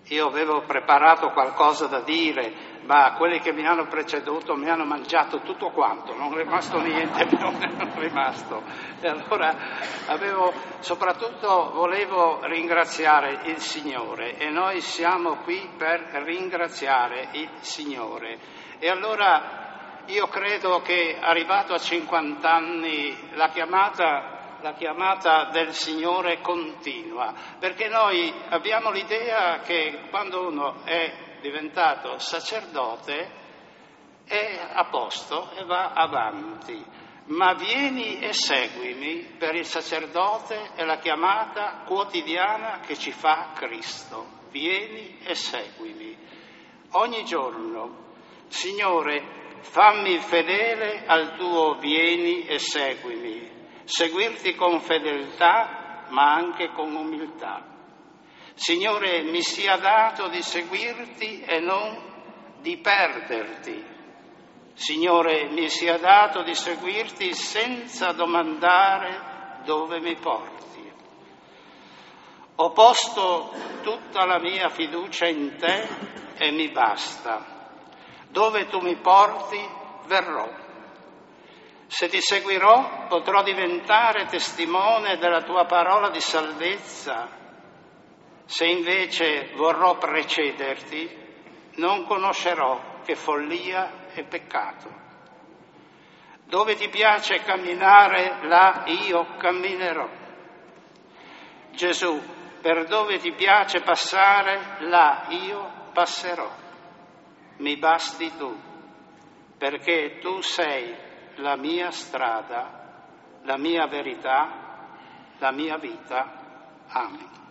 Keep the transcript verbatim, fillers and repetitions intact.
io avevo preparato qualcosa da dire, ma quelli che mi hanno preceduto mi hanno mangiato tutto quanto, non è rimasto niente più, non è rimasto. E allora avevo, soprattutto volevo ringraziare il Signore, e noi siamo qui per ringraziare il Signore. E allora io credo che arrivato a cinquanta anni la chiamata La chiamata del Signore continua, perché noi abbiamo l'idea che quando uno è diventato sacerdote è a posto e va avanti, ma vieni e seguimi per il sacerdote è la chiamata quotidiana che ci fa Cristo. Vieni e seguimi. Ogni giorno, Signore, fammi fedele al tuo vieni e seguimi. Seguirti con fedeltà, ma anche con umiltà. Signore, mi sia dato di seguirti e non di perderti. Signore, mi sia dato di seguirti senza domandare dove mi porti. Ho posto tutta la mia fiducia in te e mi basta. Dove tu mi porti, verrò. Se ti seguirò, potrò diventare testimone della tua parola di salvezza. Se invece vorrò precederti, non conoscerò che follia e peccato. Dove ti piace camminare, là io camminerò. Gesù, per dove ti piace passare, là io passerò. Mi basti tu, perché tu sei la mia strada, la mia verità, la mia vita. Amen.